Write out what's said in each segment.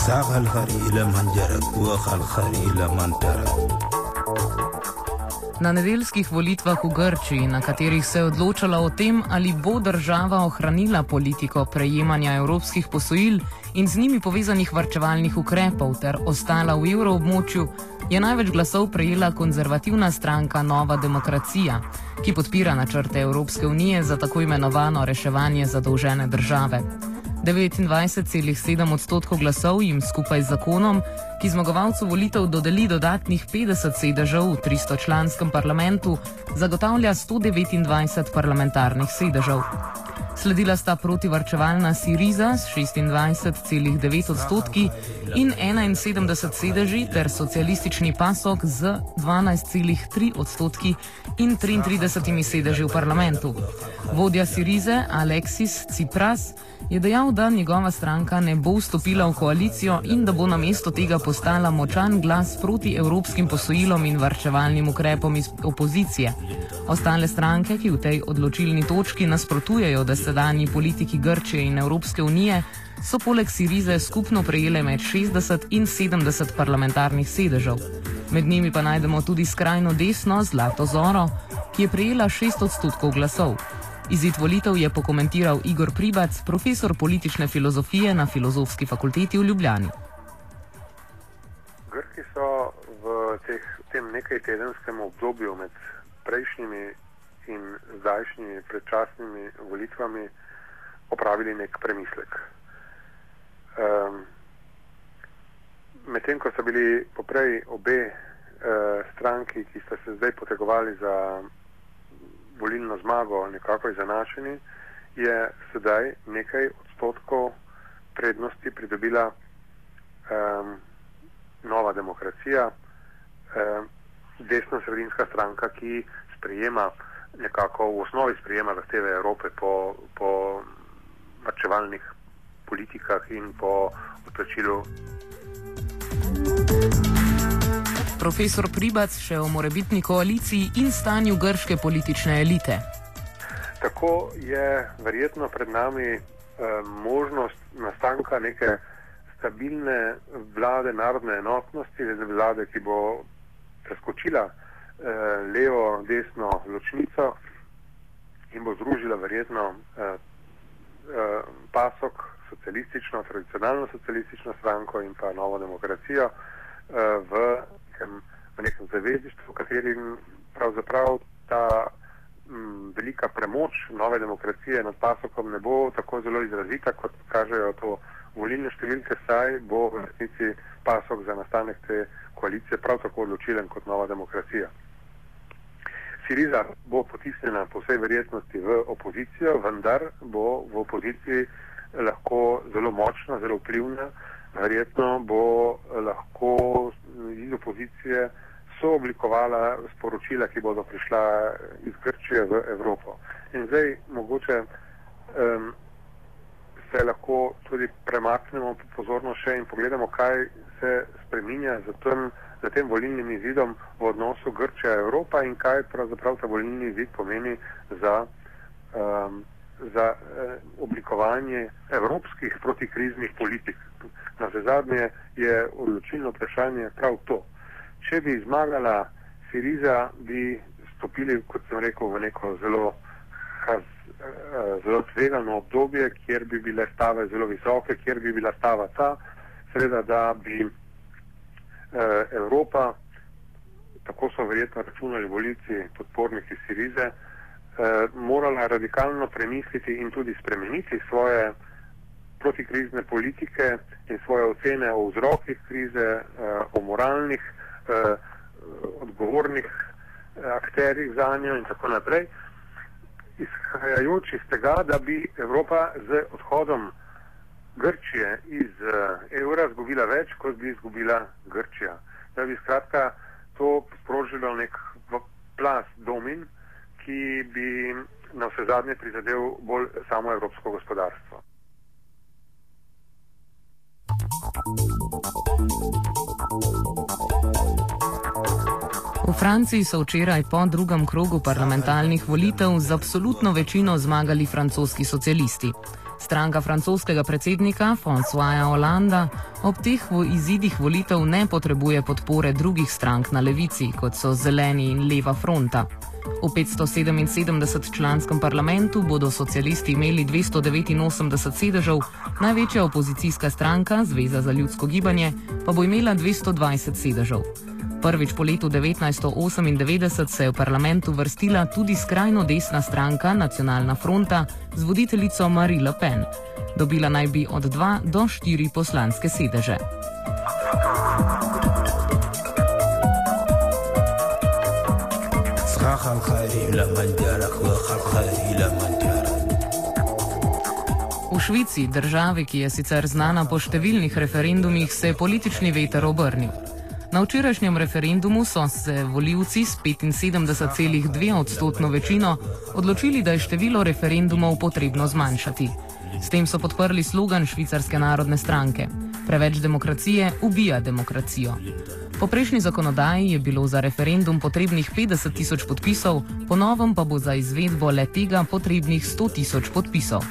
Sagal hari ila manjarat, uakal hari ila mantarat. Na nedeljskih volitvah v Grčiji, na katerih se je odločalo o tem, ali bo država ohranila politiko prejemanja evropskih posojil in z njimi povezanih varčevalnih ukrepov ter ostala v evroobmočju, je največ glasov prejela konzervativna stranka Nova demokracija, ki podpira načrte Evropske unije za tako imenovano reševanje zadolžene države. 29,7% glasov jim skupaj z zakonom, ki zmagovalcu volitev dodeli dodatnih 50 sedežev v 300-članskem parlamentu, zagotavlja 129 parlamentarnih sedežev. Sledila sta protivarčevalna Syriza s 26,9% in 71 sedeži ter socialistični PASOK z 12,3% in 33 sedeži v parlamentu. Vodja Syrize Alexis Tsipras je dejal, da njegova stranka ne bo vstopila v koalicijo in da bo namesto tega postala močan glas proti evropskim posojilom in varčevalnim ukrepom iz opozicije. Ostale stranke, ki v tej odločilni točki nasprotujejo dosedanji politiki Grčije in Evropske unije, so poleg Syrize skupno prejele med 60 in 70 parlamentarnih sedežev. Med njimi pa najdemo tudi skrajno desno Zlato Zoro, ki je prejela 6% glasov. Izid volitev je pokomentiral Igor Pribac, profesor politične filozofije na Filozofski fakulteti v Ljubljani. Grki so v tem nekaj tedenskem obdobju med prejšnjimi in zdajšnjimi predčasnimi volitvami opravili nek premislek. Medtem ko so bili poprej obe stranki, ki sta se zdaj potegovali za volilno zmago, nekako izenačeni, je sedaj nekaj odstotkov prednosti pridobila Nova demokracija, desno-sredinska stranka, ki nekako v osnovi sprejema zahteve Evrope po varčevalnih politikah in po odplačilu. Profesor Pribac še o morebitni koaliciji in stanju grške politične elite. Tako je verjetno pred nami možnost nastanka neke stabilne vlade narodne enotnosti, vlade, ki bo preskočila levo-desno ločnico in bo združila verjetno PASOK, socialistično, tradicionalno socialistično stranko in pa Novo demokracijo v nekem zavezništvu, v katerim pravzaprav ta velika premoč Nove demokracije nad PASOKom ne bo tako zelo izrazita, kot kažejo to volilne številke, saj bo v resnici PASOK za nastanek te koalicije prav tako odločilen kot Nova demokracija. Syriza bo potisnjena po vsej verjetnosti v opozicijo, vendar bo v opoziciji lahko zelo močna, zelo vplivna. Verjetno bo lahko iz opozicije sooblikovala sporočila, ki bodo prišla iz Grčije v Evropo. In zdaj mogoče se lahko tudi premaknemo pozorno še in pogledamo, kaj se spreminja za tem volilnim izidom v odnosu Grčija-Evropa in kaj pravzaprav ta volilni izid pomeni za oblikovanje evropskih protikriznih politik. Navsezadnje je odločilno vprašanje prav to. Če bi zmagala Syriza, bi stopili, kot sem rekel, v neko zelo tvegano obdobje, kjer bi bile stave zelo visoke, kjer bi bila stava ta, seveda, da bi Evropa, tako so verjetno računali volivci podporniki Syrize, morala radikalno premisliti in tudi spremeniti svoje protikrizne politike in svoje ocene o vzrokih krize, o moralnih, odgovornih akterjih za njo in tako naprej, izhajajoč iz tega, da bi Evropa z odhodom Grčije iz evra izgubila več, kot bi izgubila Grčija. Da bi skratka to sprožilo nek plaz domin, ki bi na vse zadnje prizadel bolj samo evropsko gospodarstvo. V Franciji so včeraj po drugem krogu parlamentarnih volitev z absolutno večino zmagali francoski socialisti. Stranka francoskega predsednika Françoisa Hollanda ob teh izidih volitev ne potrebuje podpore drugih strank na levici, kot so Zeleni in Leva fronta. V 577-članskem parlamentu bodo socialisti imeli 289 sedežev, največja opozicijska stranka, Zveza za ljudsko gibanje, pa bo imela 220 sedežev. Prvič po letu 1998 se je v parlamentu vrstila tudi skrajno desna stranka Nacionalna fronta z voditeljico Marine Le Pen. Dobila naj bi od 2 do 4 poslanske sedeže. V Švici, državi, ki je sicer znana po številnih referendumih, se je politični veter obrnil. Na včerajšnjem referendumu so se volivci s 75,2% večino odločili, da je število referendumov potrebno zmanjšati. S tem so podprli slogan švicarske narodne stranke: Preveč demokracije ubija demokracijo. Po prejšnji zakonodaji je bilo za referendum potrebnih 50 tisoč podpisov, po novem pa bo za izvedbo le tega potrebnih 100 tisoč podpisov.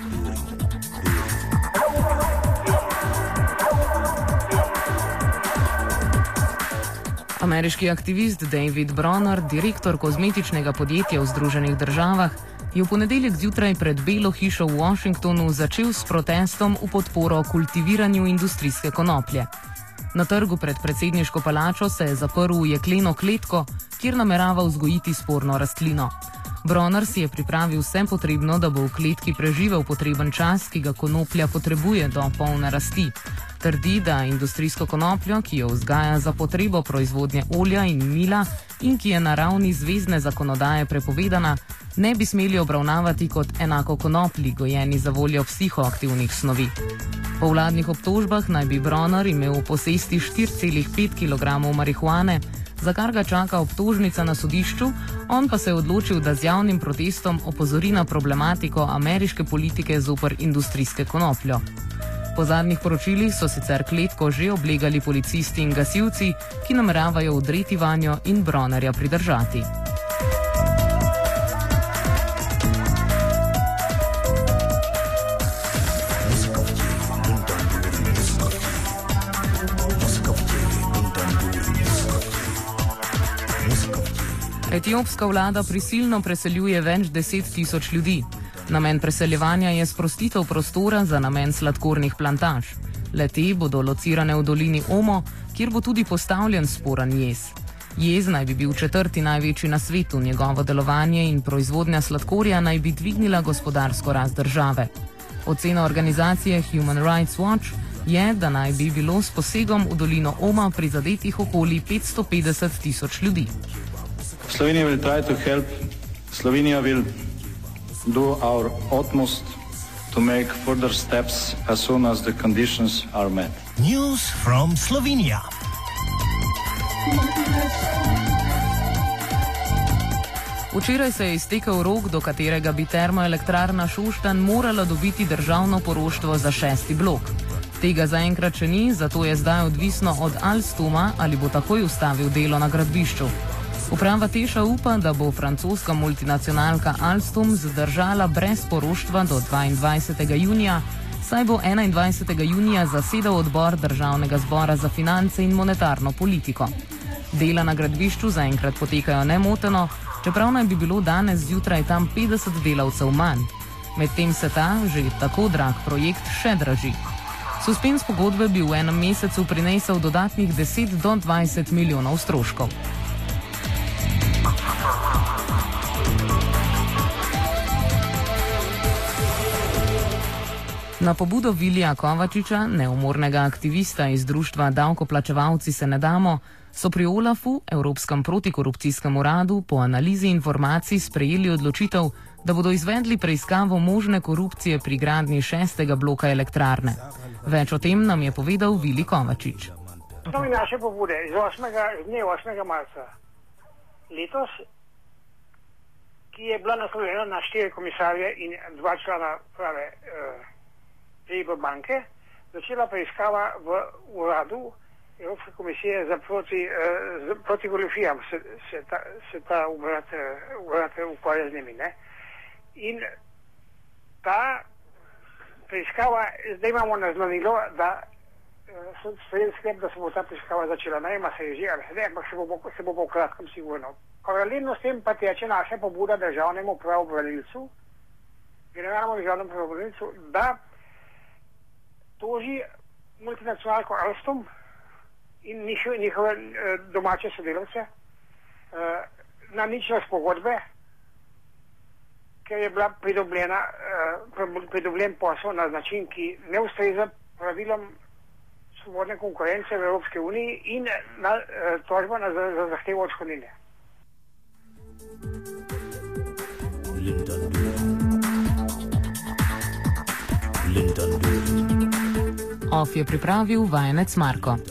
Ameriški aktivist David Bronner, direktor kozmetičnega podjetja v Združenih državah, je v ponedeljek zjutraj pred Belo hišo v Washingtonu začel s protestom v podporo kultiviranju industrijske konoplje. Na trgu pred predsedniško palačo se je zaprl v jekleno kletko, kjer namerava vzgojiti sporno rastlino. Bronner si je pripravil vse potrebno, da bo v kletki preživel potreben čas, ki ga konoplja potrebuje do polne rasti. Trdi, da industrijsko konopljo, ki jo vzgaja za potrebo proizvodnje olja in mila in ki je na ravni zvezne zakonodaje prepovedana, ne bi smeli obravnavati kot enako konoplji, gojeni za voljo psihoaktivnih snovi. Po vladnih obtožbah naj bi Bronner imel v posesti 4,5 kg marihuane, za kar ga čaka obtožnica na sodišču, on pa se je odločil, da z javnim protestom opozori na problematiko ameriške politike zoper industrijske konopljo. Po zadnjih poročilih so sicer kletko že oblegali policisti in gasilci, ki nameravajo vdreti vanjo in Bronnerja pridržati. Etiopska vlada prisilno preseljuje več 10 tisoč ljudi. Namen preseljevanja je sprostitev prostora za namen sladkornih plantaž. Le-te bodo locirane v dolini Omo, kjer bo tudi postavljen sporen jez. Jez naj bi bil 4. največji na svetu, njegovo delovanje in proizvodnja sladkorja naj bi dvignila gospodarsko rast države. Ocena organizacije Human Rights Watch je, da naj bi bilo s posegom v dolino Oma prizadetih okoli 550 tisoč ljudi. Slovenija will try to help. Slovenija will do our utmost to make further steps as soon as the conditions are met. News from Slovenia. Včeraj se je iztekel rok, do katerega bi termoelektrarna Šoštanj morala dobiti državno poroštvo za 6. blok. Tega zaenkrat še ni, zato je zdaj odvisno od Alstoma, ali bo takoj ustavil delo na gradbišču. Uprava Teša upa, da bo francoska multinacionalka Alstom zdržala brez poroštva do 22. junija, saj bo 21. junija zasedal odbor Državnega zbora za finance in monetarno politiko. Dela na gradbišču zaenkrat potekajo nemoteno, čeprav naj bi bilo danes zjutraj tam 50 delavcev manj. Medtem se ta, že tako drag projekt, še draži. Suspens pogodbe bi v enem mesecu prinesel dodatnih 10 do 20 milijonov stroškov. Na pobudo Vilija Kovačiča, neumornega aktivista iz društva Davkoplačevalci se ne damo, so pri Olafu, Evropskem protikorupcijskem uradu, po analizi informacij sprejeli odločitev, da bodo izvedli preiskavo možne korupcije pri gradnji 6. bloka elektrarne. Več o tem nam je povedal Vili Kovačič. Osnovi naše pobude iz dne 8. marca letos, ki je bila naslovljena na 4 komisarje in 2 člana prave EIB banke, začela preiskava v uradu Evropske komisije za proti goljufijam se ta urad ukvarja z njimi. Ne? In ta preiskava, zdaj imamo naznanilo, da so sprejeli sklep, da se bo ta preiskava začela. Ne vem, se je že, ali se ne, ampak se bo v kratkem sigurno. Paralelno s tem pa teče naša pobuda državnemu pravobranilcu, generalnemu državnemu pravobranilcu, da toži multinacionalko Alstom in njihove domače sodelavce na ničnost pogodbe, ker je bila pridobljen posel na način, ki ne ustreza pravilom svobodne konkurence v Evropske uniji in tožba za zahtevo odškodnine. OF je pripravil vajenec Marko.